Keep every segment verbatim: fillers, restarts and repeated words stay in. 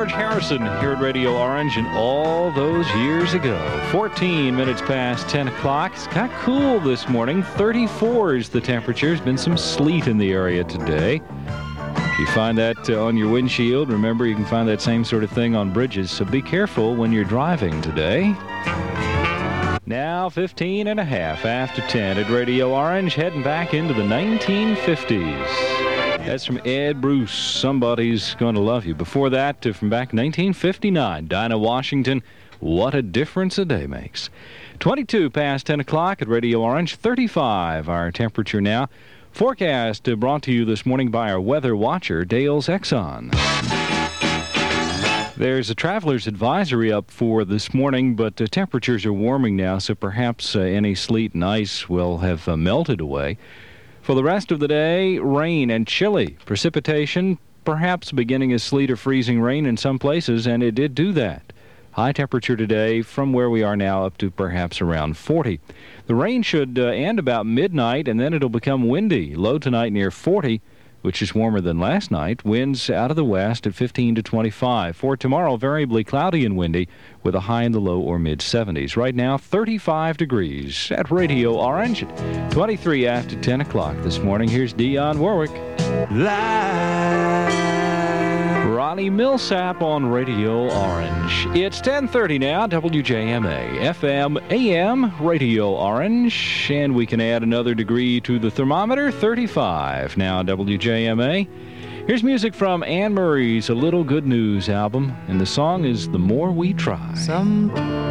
George Harrison here at Radio Orange and all those years ago. fourteen minutes past ten o'clock. It's got cool this morning. thirty-four is the temperature. There's been some sleet in the area today. If you find that uh, on your windshield, remember you can find that same sort of thing on bridges, so be careful when you're driving today. Now fifteen and a half after ten at Radio Orange, heading back into the nineteen fifties. That's from Ed Bruce, Somebody's Gonna Love You. Before that, uh, from back nineteen fifty-nine, Dinah Washington, What a Difference a Day Makes. twenty-two past ten o'clock at Radio Orange, thirty-five our temperature now. Forecast uh, brought to you this morning by our weather watcher, Dale's Exxon. There's a traveler's advisory up for this morning, but uh, temperatures are warming now, so perhaps uh, any sleet and ice will have uh, melted away. For the rest of the day, rain and chilly. Precipitation, perhaps beginning as sleet or freezing rain in some places, and it did do that. High temperature today from where we are now up to perhaps around forty. The rain should uh, end about midnight, and then it'll become windy. Low tonight near forty, which is warmer than last night. Winds out of the west at fifteen to twenty-five. For tomorrow, variably cloudy and windy with a high in the low or mid-seventies. Right now, thirty-five degrees at Radio Orange. At twenty-three after ten o'clock this morning. Here's Dionne Warwick. Live. Ronnie Millsap on Radio Orange. It's ten thirty now, W J M A, F M, A M, Radio Orange. And we can add another degree to the thermometer, thirty-five now, W J M A. Here's music from Anne Murray's A Little Good News album, and the song is The More We Try. Some...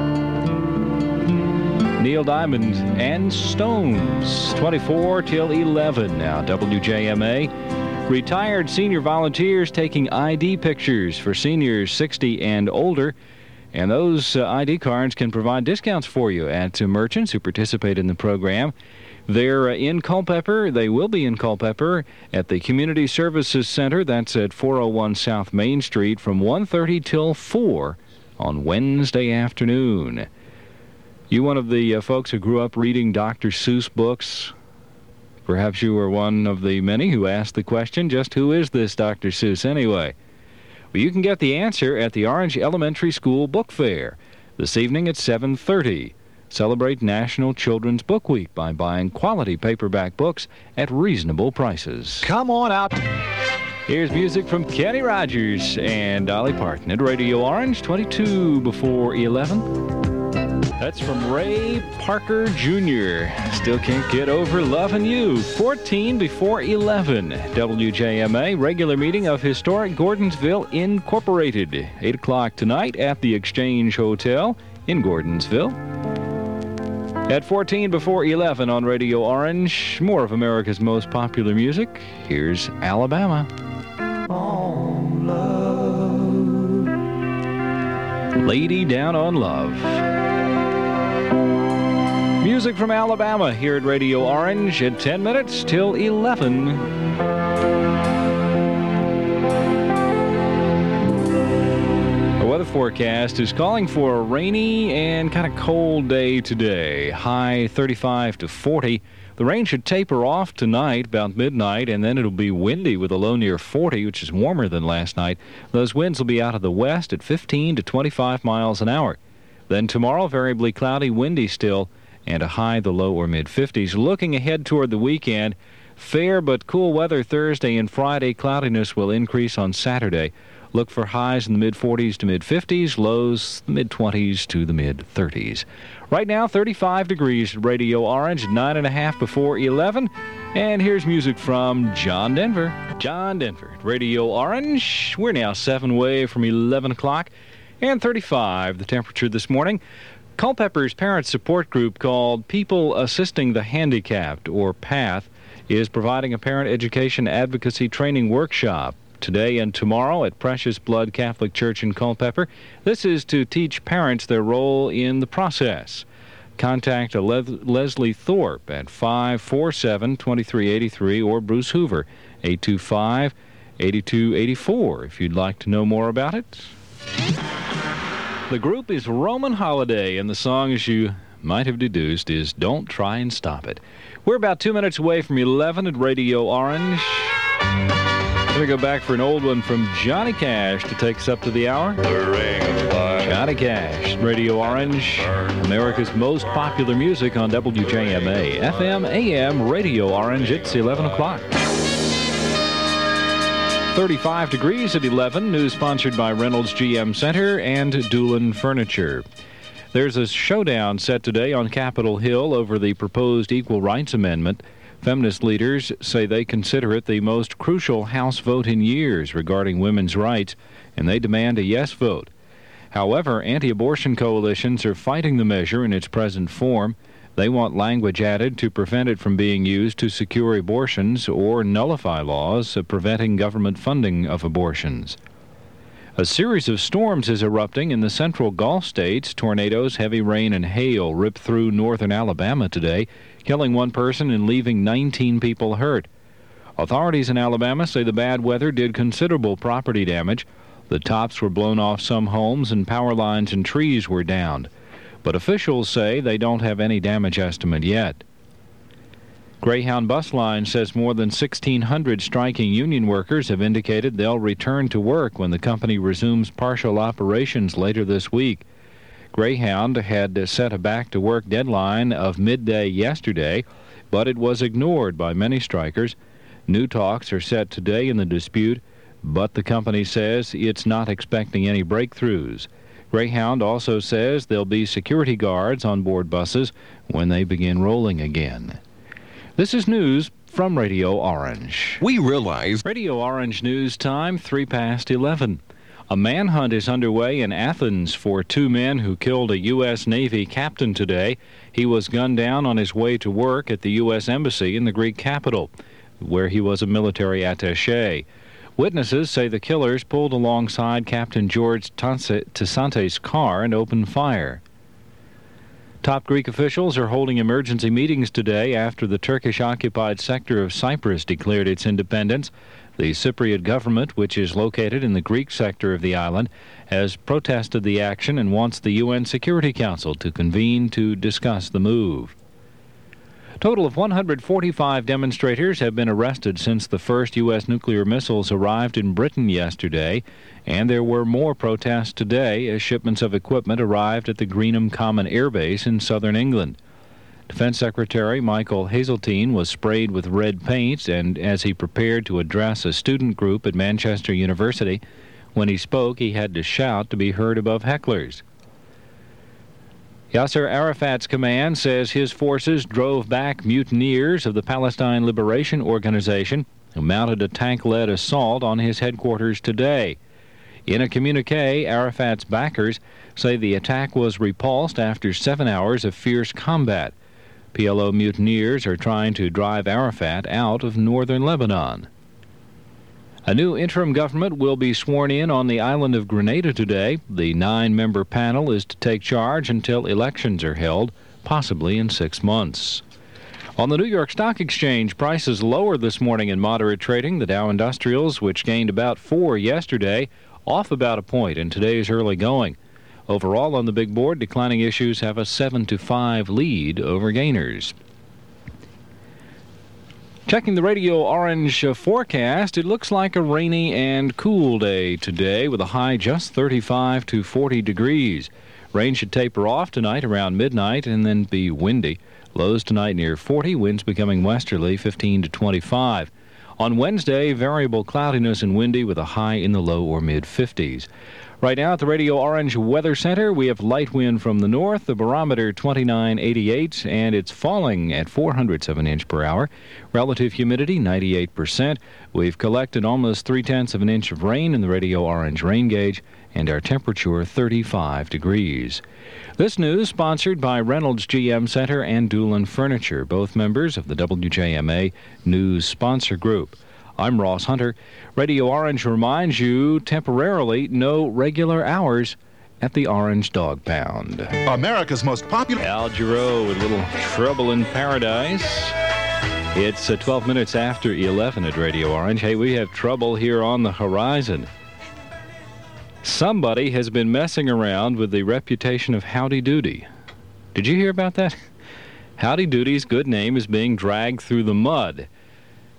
Neil Diamond and Stones, twenty-four till eleven now, W J M A. Retired senior volunteers taking I D pictures for seniors sixty and older. And those uh, I D cards can provide discounts for you at uh, merchants who participate in the program. They're uh, in Culpeper. They will be in Culpeper at the Community Services Center. That's at four oh one South Main Street from one thirty till four on Wednesday afternoon. You one of the uh, folks who grew up reading Doctor Seuss books? Perhaps you were one of the many who asked the question, just who is this Doctor Seuss anyway? Well, you can get the answer at the Orange Elementary School Book Fair this evening at seven thirty. Celebrate National Children's Book Week by buying quality paperback books at reasonable prices. Come on out. Here's music from Kenny Rogers and Dolly Parton at Radio Orange, twenty-two before eleven. That's from Ray Parker Junior Still can't get over loving you. fourteen before eleven. W J M A, regular meeting of Historic Gordonsville Incorporated. eight o'clock tonight at the Exchange Hotel in Gordonsville. At fourteen before eleven on Radio Orange, more of America's most popular music. Here's Alabama. On love. Lady Down on Love. Music from Alabama here at Radio Orange at ten minutes till eleven. The weather forecast is calling for a rainy and kind of cold day today. High thirty-five to forty. The rain should taper off tonight about midnight, and then it'll be windy with a low near forty, which is warmer than last night. Those winds will be out of the west at fifteen to twenty-five miles an hour. Then tomorrow, variably cloudy, windy still, and a high the low or mid-fifties. Looking ahead toward the weekend, fair but cool weather Thursday and Friday. Cloudiness will increase on Saturday. Look for highs in the mid-forties to mid-fifties, lows the mid-twenties to the mid-thirties. Right now, thirty-five degrees at Radio Orange, nine and a half before eleven. And here's music from John Denver. John Denver at Radio Orange. We're now seven away from eleven o'clock and thirty-five the temperature this morning. Culpeper's parent support group called People Assisting the Handicapped, or PATH, is providing a parent education advocacy training workshop today and tomorrow at Precious Blood Catholic Church in Culpeper. This is to teach parents their role in the process. Contact a Le- Leslie Thorpe at five four seven, two three eight three or Bruce Hoover, eight two five, eight two eight four, if you'd like to know more about it. The group is Roman Holiday, and the song, as you might have deduced, is Don't Try and Stop It. We're about two minutes away from eleven at Radio Orange. We're going to go back for an old one from Johnny Cash to take us up to the hour. Johnny Cash, Radio Orange, America's most popular music on W J M A. F M, A M, Radio Orange. It's eleven o'clock. thirty-five degrees at eleven. News sponsored by Reynolds G M Center and Doolin Furniture. There's a showdown set today on Capitol Hill over the proposed Equal Rights Amendment. Feminist leaders say they consider it the most crucial House vote in years regarding women's rights, and they demand a yes vote. However, anti-abortion coalitions are fighting the measure in its present form. They want language added to prevent it from being used to secure abortions or nullify laws preventing government funding of abortions. A series of storms is erupting in the central Gulf states. Tornadoes, heavy rain, and hail ripped through northern Alabama today, killing one person and leaving nineteen people hurt. Authorities in Alabama say the bad weather did considerable property damage. The tops were blown off some homes and power lines and trees were downed. But officials say they don't have any damage estimate yet. Greyhound Bus Line says more than sixteen hundred striking union workers have indicated they'll return to work when the company resumes partial operations later this week. Greyhound had set a back-to-work deadline of midday yesterday, but it was ignored by many strikers. New talks are set today in the dispute, but the company says it's not expecting any breakthroughs. Greyhound also says there'll be security guards on board buses when they begin rolling again. This is news from Radio Orange. We realize... Radio Orange news time, three past eleven. A manhunt is underway in Athens for two men who killed a U S Navy captain today. He was gunned down on his way to work at the U S Embassy in the Greek capital, where he was a military attaché. Witnesses say the killers pulled alongside Captain George Tassante's car and opened fire. Top Greek officials are holding emergency meetings today after the Turkish-occupied sector of Cyprus declared its independence. The Cypriot government, which is located in the Greek sector of the island, has protested the action and wants the U N Security Council to convene to discuss the move. A total of one hundred forty-five demonstrators have been arrested since the first U S nuclear missiles arrived in Britain yesterday, and there were more protests today as shipments of equipment arrived at the Greenham Common Air Base in southern England. Defense Secretary Michael Hazeltine was sprayed with red paint and as he prepared to address a student group at Manchester University. When he spoke, he had to shout to be heard above hecklers. Yasser Arafat's command says his forces drove back mutineers of the Palestine Liberation Organization who mounted a tank-led assault on his headquarters today. In a communique, Arafat's backers say the attack was repulsed after seven hours of fierce combat. P L O mutineers are trying to drive Arafat out of northern Lebanon. A new interim government will be sworn in on the island of Grenada today. The nine-member panel is to take charge until elections are held, possibly in six months. On the New York Stock Exchange, prices lower this morning in moderate trading. The Dow Industrials, which gained about four yesterday, off about a point in today's early going. Overall on the big board, declining issues have a seven to five lead over gainers. Checking the Radio Orange uh, forecast, it looks like a rainy and cool day today with a high just thirty-five to forty degrees. Rain should taper off tonight around midnight and then be windy. Lows tonight near forty, winds becoming westerly fifteen to twenty-five. On Wednesday, variable cloudiness and windy with a high in the low or mid-fifties. Right now at the Radio Orange Weather Center, we have light wind from the north, the barometer twenty-nine eighty-eight, and it's falling at four hundredths of an inch per hour. Relative humidity ninety-eight percent. We've collected almost three-tenths of an inch of rain in the Radio Orange rain gauge, and our temperature thirty-five degrees. This news sponsored by Reynolds G M Center and Doolin Furniture, both members of the W J M A News Sponsor Group. I'm Ross Hunter. Radio Orange reminds you temporarily no regular hours at the Orange Dog Pound. America's most popular... Al Jarreau with a little Trouble in Paradise. It's uh, twelve minutes after eleven at Radio Orange. Hey, we have trouble here on the horizon. Somebody has been messing around with the reputation of Howdy Doody. Did you hear about that? Howdy Doody's good name is being dragged through the mud.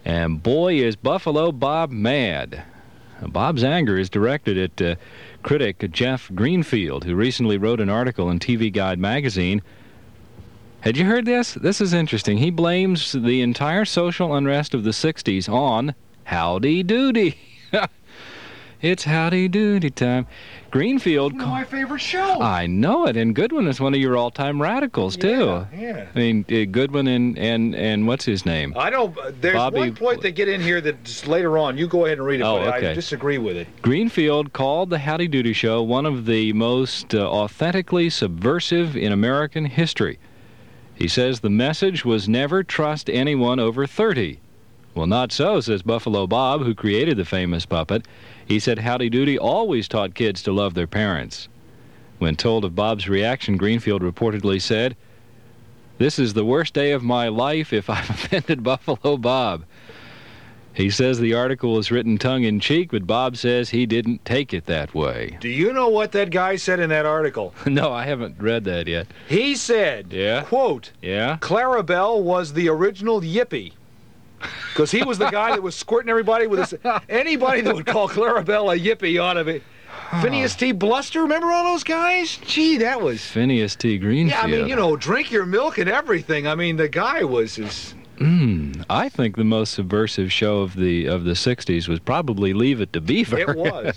And boy, is Buffalo Bob mad. Bob's anger is directed at uh, critic Jeff Greenfield, who recently wrote an article in T V Guide magazine. Had you heard this? This is interesting. He blames the entire social unrest of the sixties on Howdy Doody. It's Howdy Doody time. Greenfield... It's my favorite show. I know it, and Goodwin is one of your all-time radicals, too. Yeah, yeah. I mean, uh, Goodwin and, and, and what's his name? I know, there's Bobby... one point they get in here that's later on. You go ahead and read it, oh, but okay. I disagree with it. Greenfield called the Howdy Doody Show one of the most uh, authentically subversive in American history. He says the message was never trust anyone over thirty. Well, not so, says Buffalo Bob, who created the famous puppet. He said Howdy Doody always taught kids to love their parents. When told of Bob's reaction, Greenfield reportedly said, "This is the worst day of my life if I've offended Buffalo Bob." He says the article was written tongue-in-cheek, but Bob says he didn't take it that way. Do you know what that guy said in that article? No, I haven't read that yet. He said, Yeah? quote, Yeah? Clarabelle was the original Yippie. Because he was the guy that was squirting everybody with his... Anybody that would call Clarabelle a Yippie ought to be... Phineas T. Bluster, remember all those guys? Gee, that was... Phineas T. Greenfield. Yeah, I mean, you know, drink your milk and everything. I mean, the guy was... His... Mm, I think the most subversive show of the of the sixties was probably Leave It to Beaver. It was.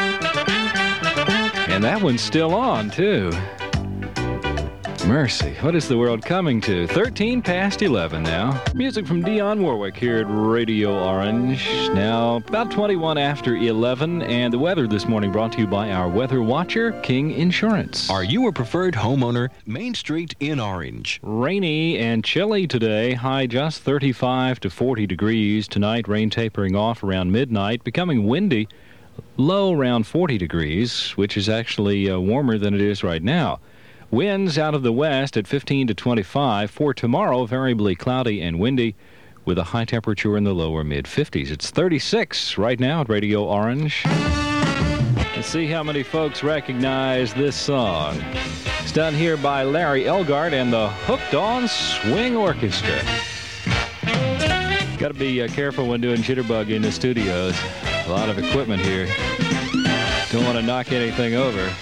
And that one's still on, too. Mercy, what is the world coming to? thirteen past eleven now. Music from Dionne Warwick here at Radio Orange. Now, about twenty-one after eleven, and the weather this morning brought to you by our weather watcher, King Insurance. Are you a preferred homeowner? Main Street in Orange. Rainy and chilly today, high just thirty-five to forty degrees. Tonight, rain tapering off around midnight, becoming windy, low around forty degrees, which is actually uh, warmer than it is right now. Winds out of the west at fifteen to twenty-five. For tomorrow, variably cloudy and windy with a high temperature in the lower mid-fifties. It's thirty-six right now at Radio Orange. Let's see how many folks recognize this song. It's done here by Larry Elgart and the Hooked On Swing Orchestra. Got to be uh, careful when doing Jitterbug in the studios. A lot of equipment here. Don't want to knock anything over.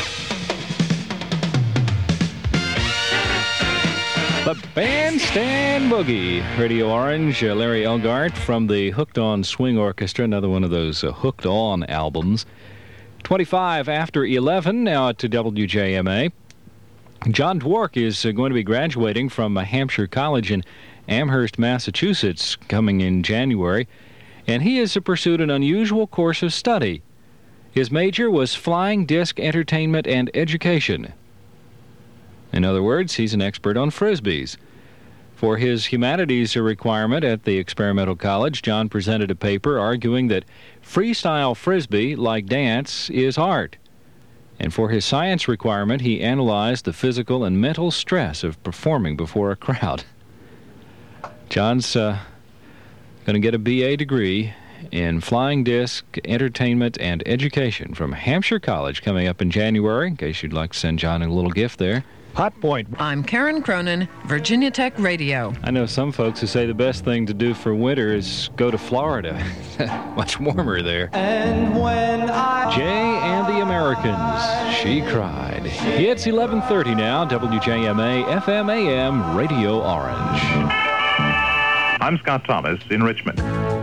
The Bandstand Boogie. Radio Orange, uh, Larry Elgart from the Hooked On Swing Orchestra, another one of those uh, Hooked On albums. twenty-five after eleven, now at W J M A. John Dwork is uh, going to be graduating from uh, Hampshire College in Amherst, Massachusetts, coming in January, and he has pursued an unusual course of study. His major was Flying Disc Entertainment and Education. In other words, he's an expert on Frisbees. For his humanities requirement at the Experimental College, John presented a paper arguing that freestyle Frisbee, like dance, is art. And for his science requirement, he analyzed the physical and mental stress of performing before a crowd. John's uh, going to get a B A degree in Flying Disc Entertainment and Education from Hampshire College coming up in January, in case you'd like to send John a little gift there. Hot Point. I'm Karen Cronin, Virginia Tech Radio. I know some folks who say the best thing to do for winter is go to Florida. Much warmer there. And when I... Jay and the Americans, She Cried. It's eleven thirty now, W J M A, F M A M, Radio Orange. I'm Scott Thomas in Richmond.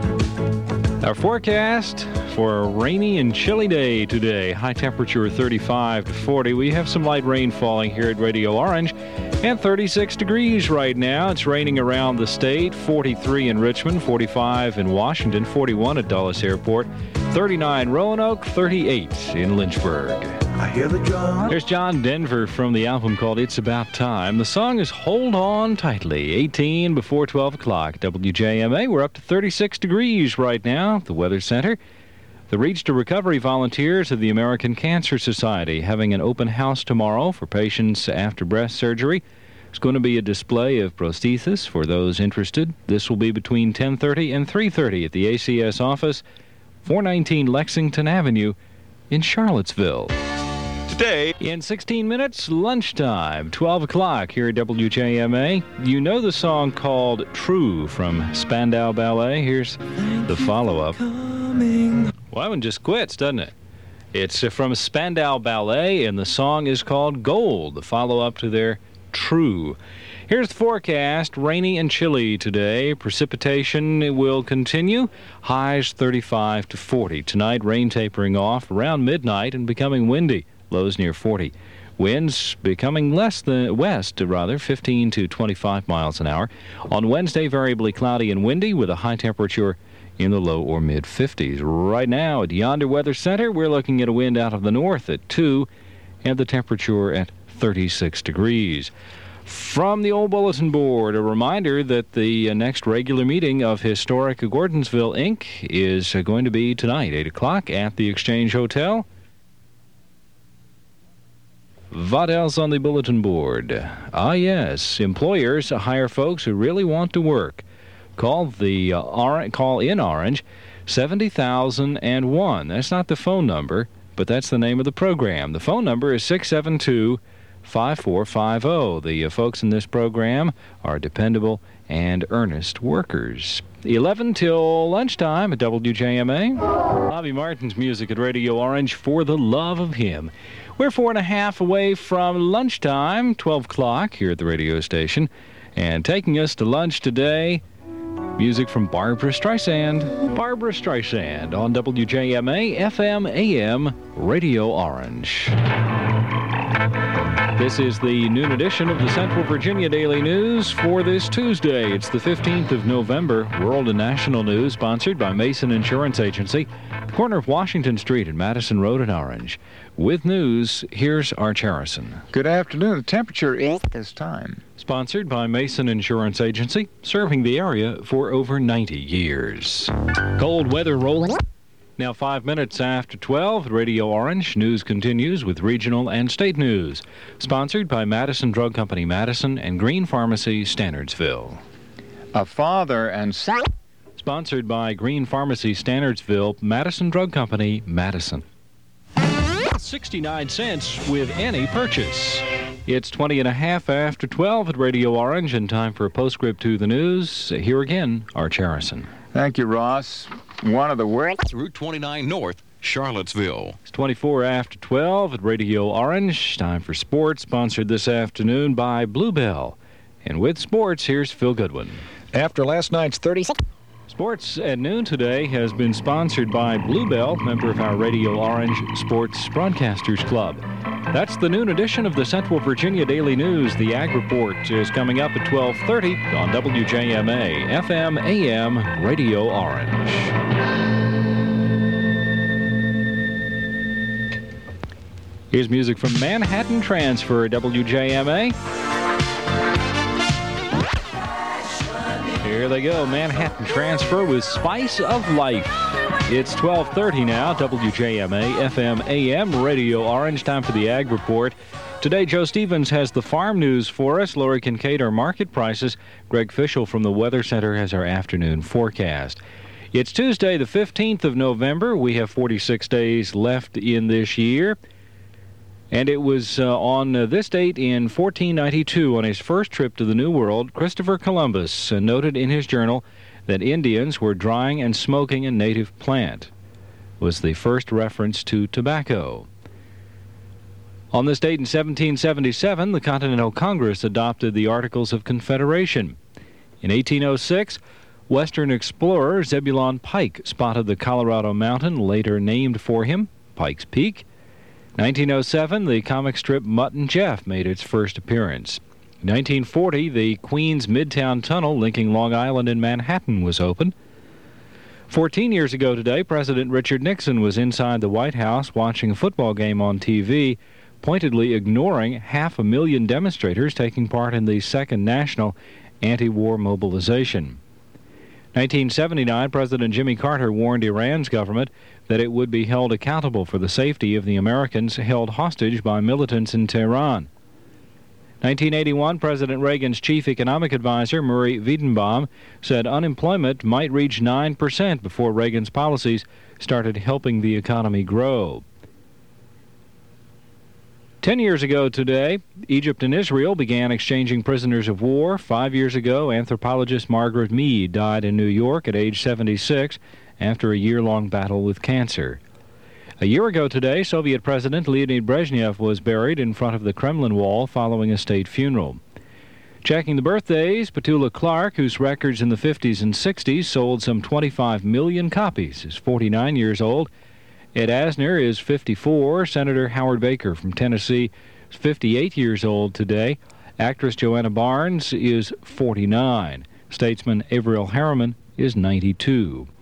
Our forecast for a rainy and chilly day today. High temperature thirty-five to forty. We have some light rain falling here at Radio Orange. And thirty-six degrees right now. It's raining around the state. forty-three in Richmond, forty-five in Washington, forty-one at Dulles Airport, thirty-nine Roanoke, thirty-eight in Lynchburg. I hear the drum. There's John Denver from the album called It's About Time. The song is Hold On Tightly. eighteen before twelve o'clock. W J M A, we're up to thirty-six degrees right now at the Weather Center. The Reach to Recovery volunteers of the American Cancer Society having an open house tomorrow for patients after breast surgery. There's going to be a display of prosthesis for those interested. This will be between ten thirty and three thirty at the A C S office, four nineteen Lexington Avenue in Charlottesville. today. In sixteen minutes, lunchtime, twelve o'clock here at W J M A. You know the song called True from Spandau Ballet? Here's the follow-up. Well, that one just quits, doesn't it? It's from Spandau Ballet, and the song is called Gold, the follow-up to their True. Here's the forecast. Rainy and chilly today. Precipitation will continue. Highs thirty-five to forty. Tonight, rain tapering off around midnight and becoming windy. Lows near forty. Winds becoming less than west, rather, fifteen to twenty-five miles an hour. On Wednesday, variably cloudy and windy with a high temperature in the low or mid fifties. Right now at Yonder Weather Center, we're looking at a wind out of the north at two and the temperature at thirty-six degrees. From the old bulletin board, a reminder that the uh, next regular meeting of Historic Gordonsville, Incorporated is uh, going to be tonight, eight o'clock, at the Exchange Hotel. What else on the bulletin board? Ah, yes, employers hire folks who really want to work. Call the uh, or- call in Orange, seventy thousand one. That's not the phone number, but that's the name of the program. The phone number is six seven two, five four five zero. The uh, folks in this program are dependable and earnest workers. eleven till lunchtime at W J M A. Bobby Martin's music at Radio Orange, For the Love of Him. We're four and a half away from lunchtime, twelve o'clock here at the radio station. And taking us to lunch today, music from Barbra Streisand. Barbra Streisand on W J M A, F M, A M, Radio Orange. This is the noon edition of the Central Virginia Daily News for this Tuesday. It's the fifteenth of November. World and national news sponsored by Mason Insurance Agency, the corner of Washington Street and Madison Road in Orange. With news, here's Arch Harrison. Good afternoon. The temperature is this time. Sponsored by Mason Insurance Agency, serving the area for over ninety years. Cold weather rolling. Now five minutes after twelve, Radio Orange. News continues with regional and state news. Sponsored by Madison Drug Company, Madison, and Green Pharmacy, Standardsville. A father and son. Sponsored by Green Pharmacy, Standardsville, Madison Drug Company, Madison. sixty-nine cents with any purchase. It's twenty and a half after twelve at Radio Orange, and time for a postscript to the news. Here again, Arch Harrison. Thank you, Ross. One of the worst. Route twenty-nine North, Charlottesville. It's twenty-four after twelve at Radio Orange. Time for sports, sponsored this afternoon by Bluebell. And with sports, here's Phil Goodwin. After last night's thirty... Sports at noon today has been sponsored by Bluebell, member of our Radio Orange Sports Broadcasters Club. That's the noon edition of the Central Virginia Daily News. The Ag Report is coming up at twelve thirty on W J M A, F M, A M, Radio Orange. Here's music from Manhattan Transfer, W J M A. Here they go, Manhattan Transfer with Spice of Life. It's twelve thirty now, W J M A, F M, A M, Radio Orange. Time for the Ag Report. Today, Joe Stevens has the farm news for us. Lori Kincaid, our market prices. Greg Fischel from the Weather Center has our afternoon forecast. It's Tuesday, the fifteenth of November. We have forty-six days left in this year. And it was uh, on uh, this date in fourteen ninety-two, on his first trip to the New World, Christopher Columbus uh, noted in his journal that Indians were drying and smoking a native plant. It was the first reference to tobacco. On this date in seventeen seventy-seven, the Continental Congress adopted the Articles of Confederation. In eighteen oh six, Western explorer Zebulon Pike spotted the Colorado mountain later named for him, Pike's Peak. nineteen oh seven, the comic strip Mutt and Jeff made its first appearance. In nineteen forty, the Queens Midtown Tunnel linking Long Island and Manhattan was opened. Fourteen years ago today, President Richard Nixon was inside the White House watching a football game on T V, pointedly ignoring half a million demonstrators taking part in the Second National Anti-War Mobilization. nineteen seventy-nine, President Jimmy Carter warned Iran's government that it would be held accountable for the safety of the Americans held hostage by militants in Tehran. nineteen eighty-one, President Reagan's chief economic advisor, Murray Wiedenbaum, said unemployment might reach nine percent before Reagan's policies started helping the economy grow. Ten years ago today, Egypt and Israel began exchanging prisoners of war. Five years ago, anthropologist Margaret Mead died in New York at age seventy-six after a year-long battle with cancer. A year ago today, Soviet President Leonid Brezhnev was buried in front of the Kremlin wall following a state funeral. Checking the birthdays, Petula Clark, whose records in the fifties and sixties sold some twenty-five million copies, is forty-nine years old. Ed Asner is fifty-four. Senator Howard Baker from Tennessee is fifty-eight years old today. Actress Joanna Barnes is forty-nine. Statesman Averill Harriman is ninety-two.